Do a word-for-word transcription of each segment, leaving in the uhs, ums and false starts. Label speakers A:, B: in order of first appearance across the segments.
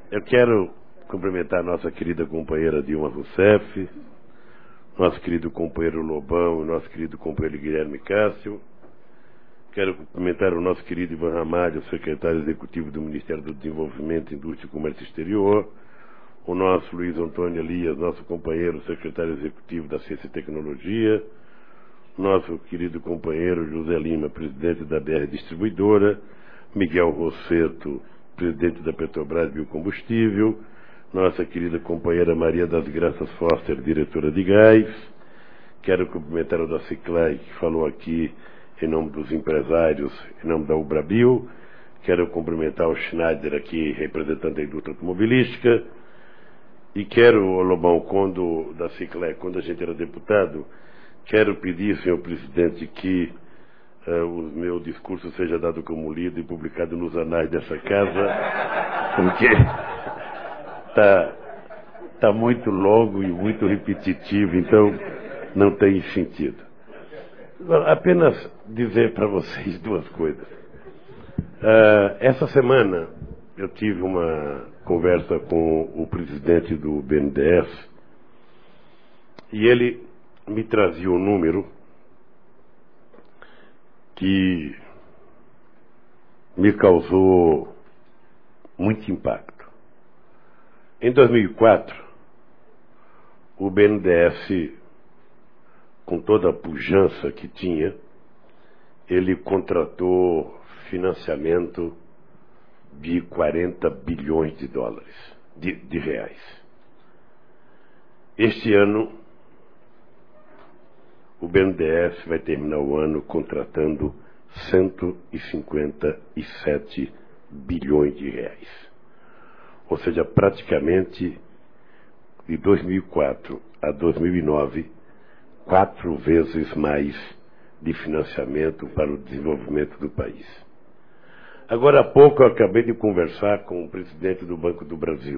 A: Eu quero cumprimentar a nossa querida companheira Dilma Rousseff, nosso querido companheiro Lobão e nosso querido companheiro Guilherme Cássio. Quero cumprimentar o nosso querido Ivan Ramalho, secretário executivo do Ministério do Desenvolvimento, Indústria e Comércio Exterior, o nosso Luiz Antônio Elias, nosso companheiro secretário executivo da Ciência e Tecnologia, nosso querido companheiro José Lima, presidente da B R Distribuidora, Miguel Rosseto, presidente da Petrobras Biocombustível, nossa querida companheira Maria das Graças Foster, diretora de gás. Quero cumprimentar o da Ciclai, que falou aqui em nome dos empresários, em nome da Ubrabil. Quero cumprimentar o Schneider aqui, representante da indústria automobilística. E quero, Lobão, quando, da Ciclai, quando a gente era deputado, quero pedir, senhor presidente, que uh, o meu discurso seja dado como lido e publicado nos anais dessa casa, porque está tá muito longo e muito repetitivo, então não tem sentido. Apenas dizer para vocês duas coisas. Uh, essa semana eu tive uma conversa com o presidente do B N D E S e ele me trazia um número que me causou muito impacto. Em dois mil e quatro, o B N D E S, com toda a pujança que tinha, ele contratou financiamento de quarenta bilhões de dólares, de, de reais. Este ano, o B N D E S vai terminar o ano contratando cento e cinquenta e sete bilhões de reais. Ou seja, praticamente de dois mil e quatro a dois mil e nove, quatro vezes mais de financiamento para o desenvolvimento do país. Agora há pouco eu acabei de conversar com o presidente do Banco do Brasil.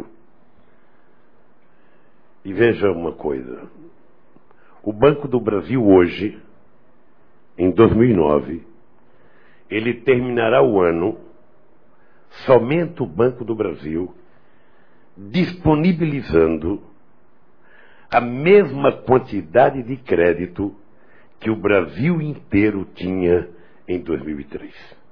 A: E veja uma coisa. O Banco do Brasil hoje, em dois mil e nove, ele terminará o ano, somente o Banco do Brasil, disponibilizando a mesma quantidade de crédito que o Brasil inteiro tinha em dois mil e três.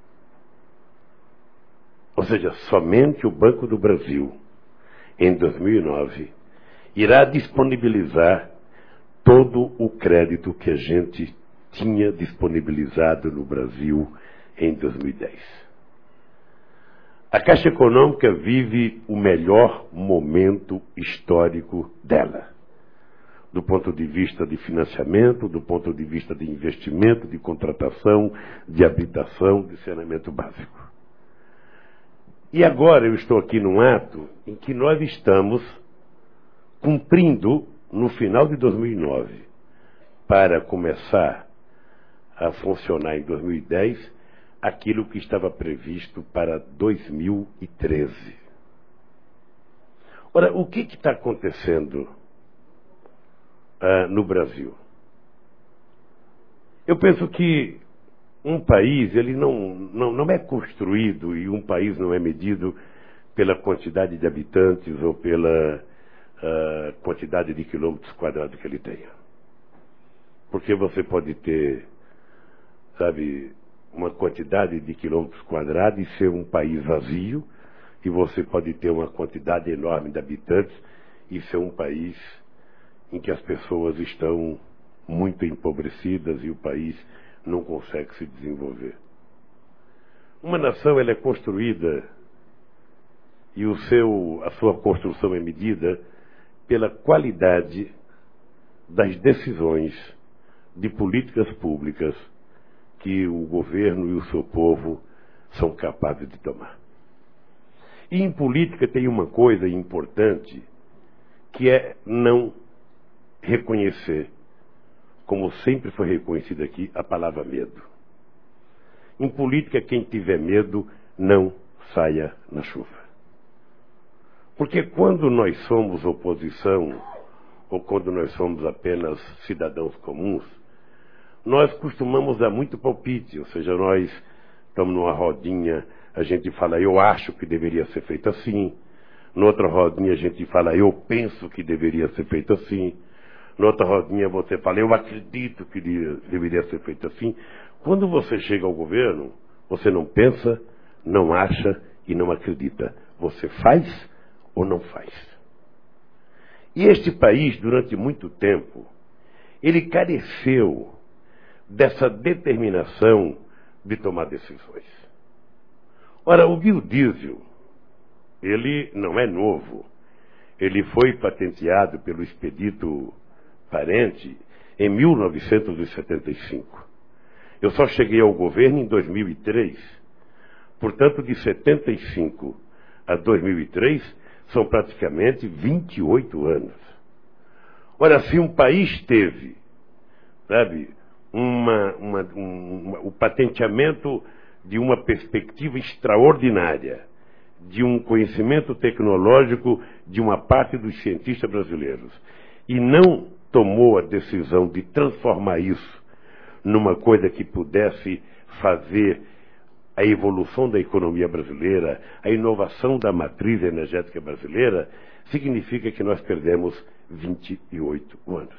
A: Ou seja, somente o Banco do Brasil, em dois mil e nove, irá disponibilizar todo o crédito que a gente tinha disponibilizado no Brasil em dois mil e dez. A Caixa Econômica vive o melhor momento histórico dela, do ponto de vista de financiamento, do ponto de vista de investimento, de contratação, de habitação, de saneamento básico. E agora eu estou aqui num ato em que nós estamos cumprindo, no final de dois mil e nove, para começar a funcionar em dois mil e dez, aquilo que estava previsto para dois mil e treze. Ora, o que está acontecendo uh, no Brasil? Eu penso que um país ele não, não, não é construído e um país não é medido pela quantidade de habitantes ou pela uh, quantidade de quilômetros quadrados que ele tenha. Porque você pode ter, sabe, uma quantidade de quilômetros quadrados e ser um país vazio, e você pode ter uma quantidade enorme de habitantes e ser um país em que as pessoas estão muito empobrecidas e o país não consegue se desenvolver. Uma nação ela é construída e o seu, a sua construção é medida pela qualidade das decisões de políticas públicas que o governo e o seu povo são capazes de tomar. E em política tem uma coisa importante, que é não reconhecer, como sempre foi reconhecido aqui, a palavra medo. Em política, quem tiver medo, não saia na chuva. Porque quando nós somos oposição, ou quando nós somos apenas cidadãos comuns, nós costumamos dar muito palpite, ou seja, nós estamos numa rodinha, a gente fala, eu acho que deveria ser feito assim, Noutra rodinha a gente fala, eu penso que deveria ser feito assim. Noutra rodinha você fala, eu acredito que deveria ser feito assim. Quando você chega ao governo, você não pensa, não acha e não acredita. Você faz ou não faz. E este país, durante muito tempo, ele careceu dessa determinação de tomar decisões. Ora, o biodiesel, ele não é novo. Ele foi patenteado pelo Expedito Parente em mil novecentos e setenta e cinco. Eu só cheguei ao governo em dois mil e três. Portanto, de setenta e cinco a dois mil e três, são praticamente vinte e oito anos. Ora, se um país teve, sabe, uma, uma, um, uma, o patenteamento de uma perspectiva extraordinária, de um conhecimento tecnológico de uma parte dos cientistas brasileiros, e não tomou a decisão de transformar isso numa coisa que pudesse fazer a evolução da economia brasileira, a inovação da matriz energética brasileira, significa que nós perdemos vinte e oito anos.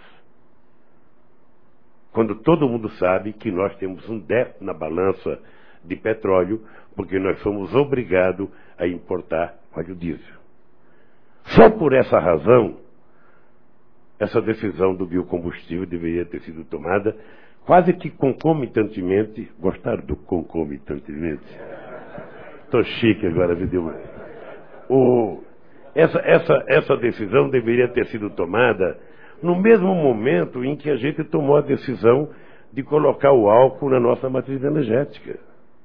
A: Quando todo mundo sabe que nós temos um déficit na balança de petróleo, porque nós somos obrigados a importar óleo diesel. Só por essa razão, essa decisão do biocombustível deveria ter sido tomada quase que concomitantemente. Gostaram do concomitantemente? Estou chique agora, viu? O, essa, essa, essa decisão deveria ter sido tomada no mesmo momento em que a gente tomou a decisão de colocar o álcool na nossa matriz energética.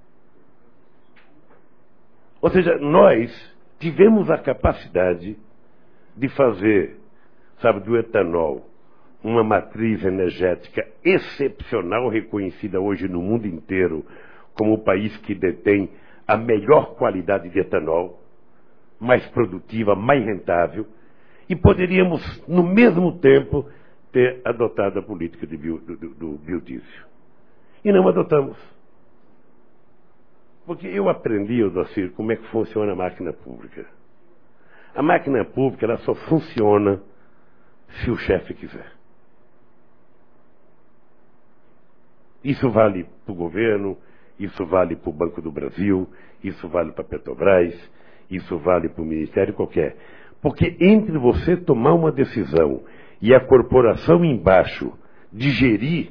A: Ou seja, nós tivemos a capacidade de fazer, sabe, do etanol uma matriz energética excepcional, reconhecida hoje no mundo inteiro como o país que detém a melhor qualidade de etanol, mais produtiva, mais rentável, e poderíamos, no mesmo tempo, ter adotado a política de bio, do, do, do biodiesel. E não adotamos. Porque eu aprendi, Odacir, como é que funciona a máquina pública. A máquina pública ela só funciona se o chefe quiser. Isso vale para o governo, isso vale para o Banco do Brasil, isso vale para a Petrobras, isso vale para o Ministério qualquer. Porque entre você tomar uma decisão e a corporação embaixo digerir,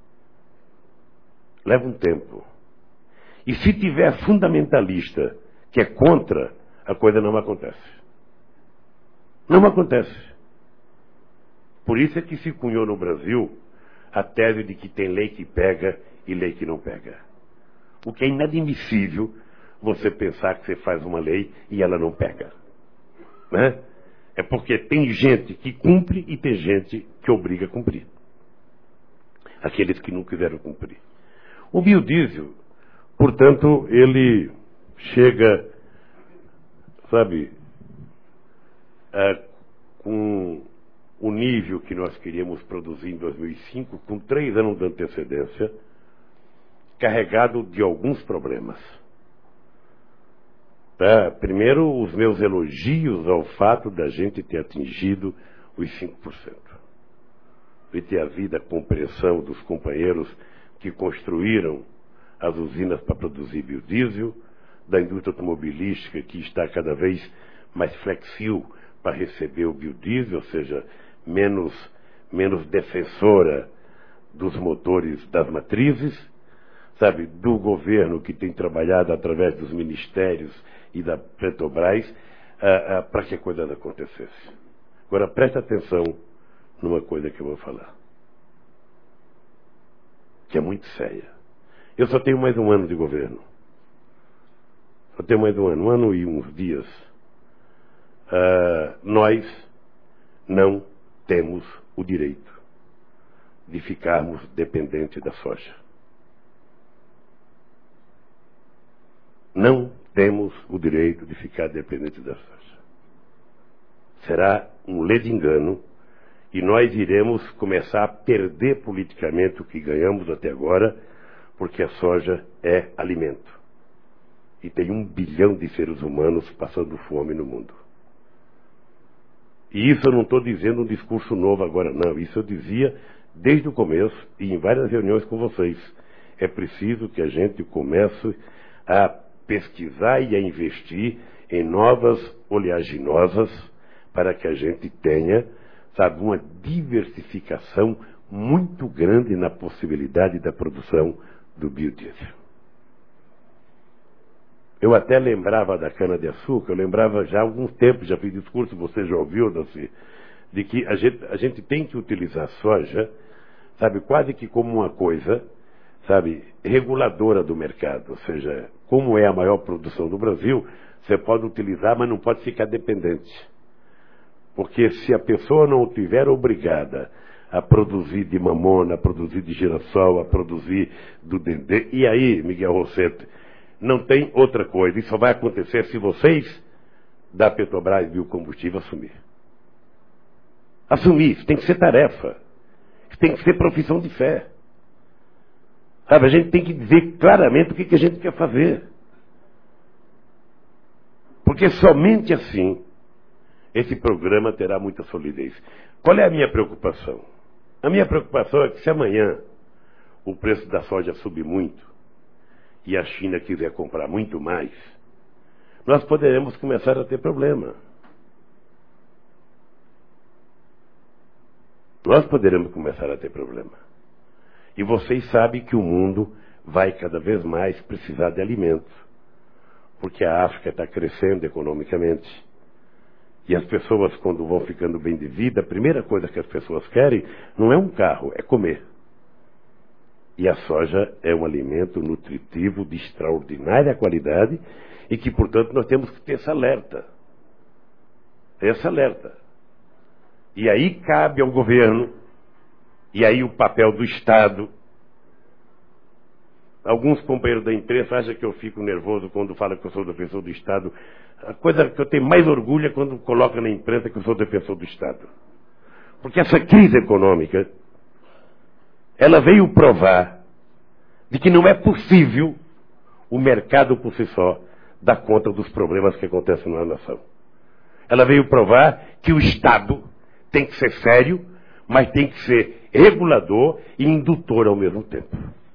A: leva um tempo. E se tiver fundamentalista que é contra, a coisa não acontece. Não acontece. Por isso é que se cunhou no Brasil a tese de que tem lei que pega e lei que não pega. O que é inadmissível você pensar que você faz uma lei e ela não pega. Né? É porque tem gente que cumpre e tem gente que obriga a cumprir. Aqueles que não quiseram cumprir. O biodiesel, portanto, ele chega, sabe, é, com o nível que nós queríamos produzir em dois mil e cinco, com três anos de antecedência, carregado de alguns problemas. Tá? Primeiro, os meus elogios ao fato da gente ter atingido os cinco por cento. E ter havido a compreensão dos companheiros que construíram as usinas para produzir biodiesel, da indústria automobilística que está cada vez mais flexível para receber o biodiesel, ou seja, menos, menos defensora dos motores das matrizes, sabe, do governo que tem trabalhado através dos ministérios e da Petrobras ah, ah, para que a coisa não acontecesse. Agora presta atenção numa coisa que eu vou falar, que é muito séria. Eu só tenho mais um ano de governo. Só tenho mais um ano, um ano e uns dias. Uh, nós não temos o direito de ficarmos dependentes da soja. Não temos o direito de ficar dependentes da soja. Será um ledo engano e nós iremos começar a perder politicamente o que ganhamos até agora, porque a soja é alimento. E tem um bilhão de seres humanos passando fome no mundo. E isso eu não estou dizendo um discurso novo agora, não. Isso eu dizia desde o começo e em várias reuniões com vocês. É preciso que a gente comece a pesquisar e a investir em novas oleaginosas para que a gente tenha, sabe, uma diversificação muito grande na possibilidade da produção do biodiesel. Eu até lembrava da cana-de-açúcar, eu lembrava já há algum tempo, já fiz discurso, você já ouviu, Daci, de que a gente, a gente tem que utilizar a soja, sabe, quase que como uma coisa, sabe, reguladora do mercado. Ou seja, como é a maior produção do Brasil, você pode utilizar, mas não pode ficar dependente. Porque se a pessoa não estiver obrigada a produzir de mamona, a produzir de girassol, a produzir do dendê, e aí, Miguel Rosseto, não tem outra coisa. Isso só vai acontecer se vocês, da Petrobras Biocombustível, assumir. Assumir, isso tem que ser tarefa. Isso tem que ser profissão de fé. Sabe, a gente tem que dizer claramente o que, que a gente quer fazer. Porque somente assim esse programa terá muita solidez. Qual é a minha preocupação? A minha preocupação é que se amanhã o preço da soja subir muito e a China quiser comprar muito mais, nós poderemos começar a ter problema. Nós poderemos começar a ter problema. E vocês sabem que o mundo vai cada vez mais precisar de alimentos. Porque a África está crescendo economicamente. E as pessoas, quando vão ficando bem de vida, a primeira coisa que as pessoas querem não é um carro, é comer. E a soja é um alimento nutritivo de extraordinária qualidade e que, portanto, nós temos que ter esse alerta. Esse alerta. E aí cabe ao governo, e aí o papel do Estado. Alguns companheiros da imprensa acham que eu fico nervoso quando falam que eu sou defensor do Estado. A coisa que eu tenho mais orgulho é quando coloca na imprensa que eu sou defensor do Estado. Porque essa crise econômica, ela veio provar de que não é possível o mercado por si só dar conta dos problemas que acontecem na nação. Ela veio provar que o Estado tem que ser sério, mas tem que ser regulador e indutor ao mesmo tempo.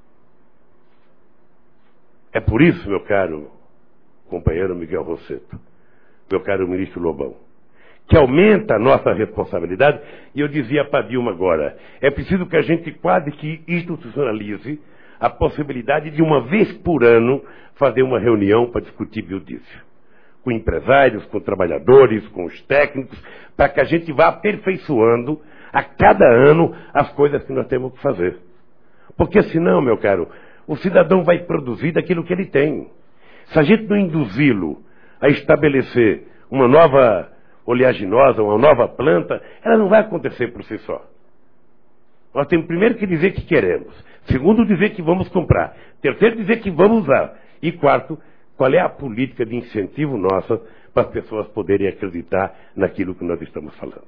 A: É por isso, meu caro companheiro Miguel Rosseto, meu caro ministro Lobão, que aumenta a nossa responsabilidade. E eu dizia para a Dilma agora, é preciso que a gente quase que institucionalize a possibilidade de uma vez por ano fazer uma reunião para discutir biodiesel. Com empresários, com trabalhadores, com os técnicos, para que a gente vá aperfeiçoando a cada ano as coisas que nós temos que fazer. Porque senão, meu caro, o cidadão vai produzir daquilo que ele tem. Se a gente não induzi-lo a estabelecer uma nova oleaginosa, uma nova planta, ela não vai acontecer por si só. Nós temos primeiro que dizer que queremos. Segundo, dizer que vamos comprar. Terceiro, dizer que vamos usar. E quarto, qual é a política de incentivo nossa para as pessoas poderem acreditar naquilo que nós estamos falando.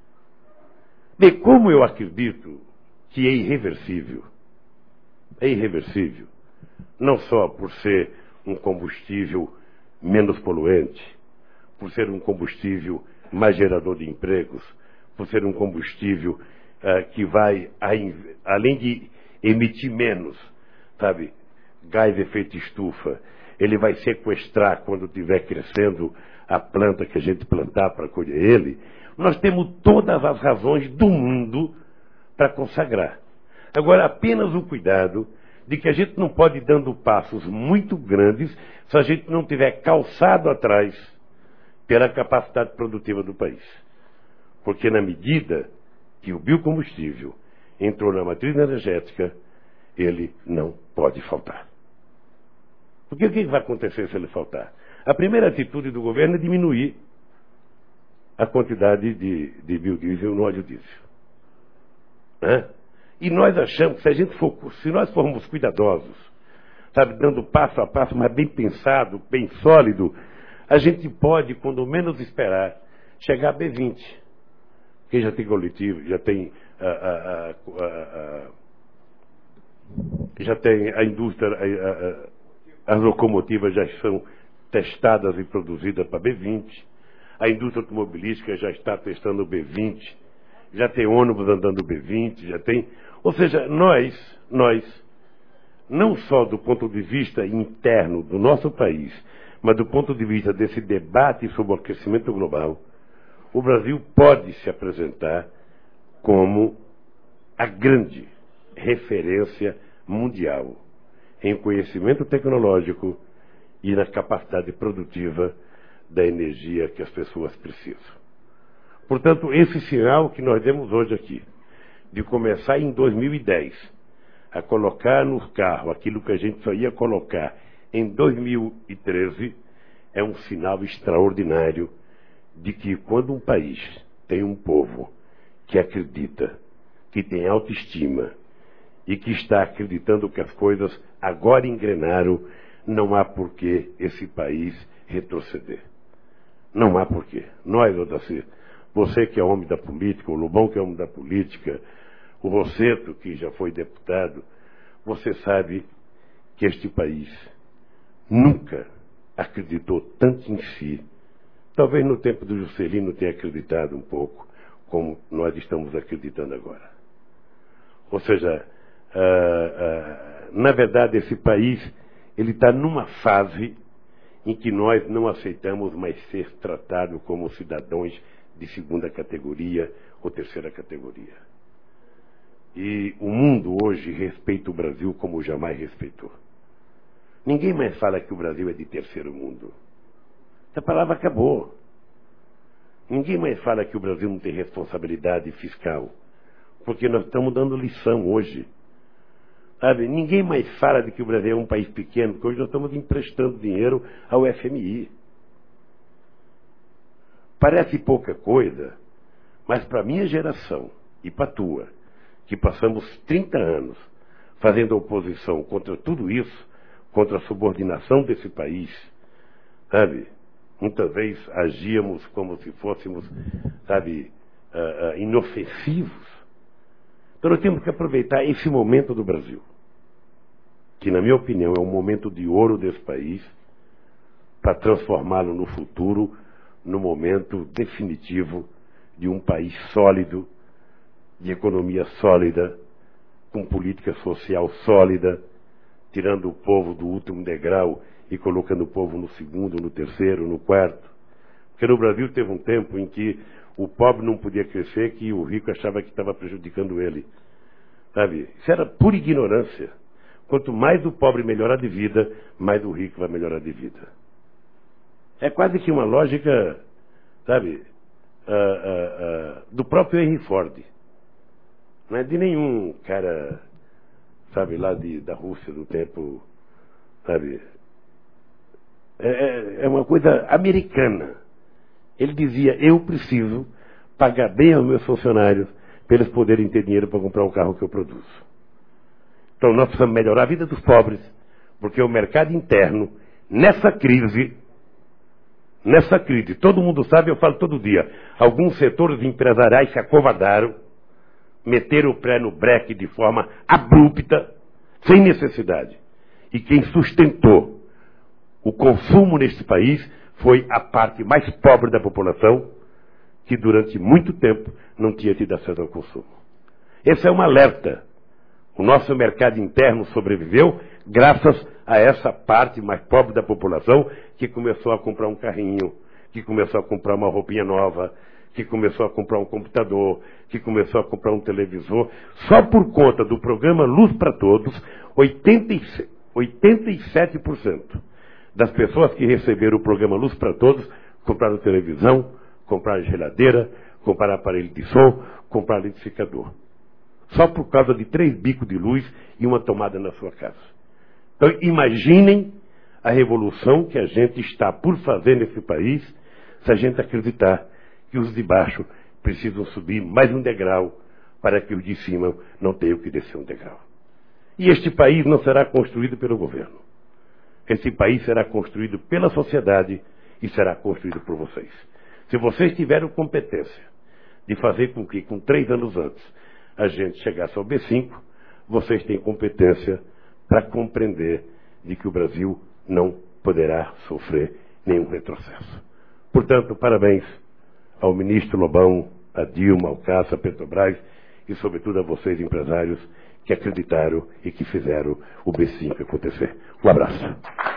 A: Bem, como eu acredito que é irreversível, é irreversível, não só por ser um combustível menos poluente, por ser um combustível mais gerador de empregos, por ser um combustível uh, que vai, a, além de emitir menos, sabe, gás de efeito estufa, ele vai sequestrar quando estiver crescendo a planta que a gente plantar para colher ele. Nós temos todas as razões do mundo para consagrar. Agora, apenas o cuidado de que a gente não pode ir dando passos muito grandes se a gente não tiver calçado atrás pela capacidade produtiva do país. Porque na medida que o biocombustível entrou na matriz energética, ele não pode faltar. Porque o que vai acontecer se ele faltar? A primeira atitude do governo é diminuir a quantidade de, de biodiesel no óleo diesel. Né? E nós achamos que se a gente for, se nós formos cuidadosos, sabe, dando passo a passo, mas bem pensado, bem sólido, a gente pode, quando menos esperar, chegar a B vinte. Porque já tem coletivo, já tem a, a, a, a, a, já tem a indústria, a, a, as locomotivas já são testadas e produzidas para B vinte. A indústria automobilística já está testando o B vinte, já tem ônibus andando B vinte, já tem... Ou seja, nós, nós, não só do ponto de vista interno do nosso país, mas do ponto de vista desse debate sobre o aquecimento global, o Brasil pode se apresentar como a grande referência mundial em conhecimento tecnológico e na capacidade produtiva da energia que as pessoas precisam. Portanto, esse sinal que nós demos hoje aqui, de começar em dois mil e dez a colocar no carro aquilo que a gente só ia colocar em dois mil e treze, é um sinal extraordinário de que quando um país tem um povo que acredita, que tem autoestima e que está acreditando que as coisas agora engrenaram, não há por que esse país retroceder. Não há por quê. Nós, Odaci, você que é homem da política, o Lobão que é homem da política, o Rosseto que já foi deputado, você sabe que este país nunca acreditou tanto em si. Talvez no tempo do Juscelino tenha acreditado um pouco, como nós estamos acreditando agora. Ou seja, ah, ah, na verdade esse país ele está numa fase em que nós não aceitamos mais ser tratados como cidadãos de segunda categoria ou terceira categoria. E o mundo hoje respeita o Brasil como jamais respeitou. Ninguém mais fala que o Brasil é de terceiro mundo. Essa palavra acabou. Ninguém mais fala que o Brasil não tem responsabilidade fiscal, porque nós estamos dando lição hoje. Sabe? Ninguém mais fala de que o Brasil é um país pequeno, porque hoje nós estamos emprestando dinheiro ao F M I. Parece pouca coisa, mas para a minha geração e para a tua, que passamos trinta anos fazendo oposição contra tudo isso, contra a subordinação desse país, sabe? Muitas vezes agíamos como se fôssemos, sabe, uh, uh, inofensivos. Então nós temos que aproveitar esse momento do Brasil, que na minha opinião é um momento de ouro desse país, para transformá-lo no futuro, no momento definitivo de um país sólido, de economia sólida, com política social sólida, tirando o povo do último degrau e colocando o povo no segundo, no terceiro, no quarto. Porque no Brasil teve um tempo em que o pobre não podia crescer, que o rico achava que estava prejudicando ele. Sabe? Isso era pura ignorância. Quanto mais o pobre melhorar de vida, mais o rico vai melhorar de vida. É quase que uma lógica, sabe, uh, uh, uh, do próprio Henry Ford. Não é de nenhum cara, sabe, lá de, da Rússia do tempo, sabe. É, é uma coisa americana. Ele dizia, eu preciso pagar bem aos meus funcionários para eles poderem ter dinheiro para comprar o carro que eu produzo. Então nós precisamos melhorar a vida dos pobres, porque o mercado interno, nessa crise, nessa crise, todo mundo sabe, eu falo todo dia, alguns setores empresariais se acovardaram, meteram o pé no breque de forma abrupta, sem necessidade. E quem sustentou o consumo neste país foi a parte mais pobre da população, que durante muito tempo não tinha tido acesso ao consumo. Esse é um alerta. O nosso mercado interno sobreviveu graças a essa parte mais pobre da população que começou a comprar um carrinho, que começou a comprar uma roupinha nova, que começou a comprar um computador, que começou a comprar um televisor. Só por conta do programa Luz para Todos, oitenta e sete por cento das pessoas que receberam o programa Luz para Todos compraram televisão, compraram geladeira, compraram aparelho de som, compraram liquidificador. Só por causa de três bicos de luz e uma tomada na sua casa. Então imaginem a revolução que a gente está por fazer nesse país, se a gente acreditar que os de baixo precisam subir mais um degrau para que os de cima não tenham que descer um degrau. E este país não será construído pelo governo. Esse país será construído pela sociedade e será construído por vocês. Se vocês tiverem competência de fazer com que, com três anos antes, a gente chegasse ao B cinco, vocês têm competência para compreender de que o Brasil não poderá sofrer nenhum retrocesso. Portanto, parabéns ao ministro Lobão, a Dilma, ao Cassa, a Petrobras e, sobretudo, a vocês, empresários, que acreditaram e que fizeram o B cinco acontecer. Um abraço.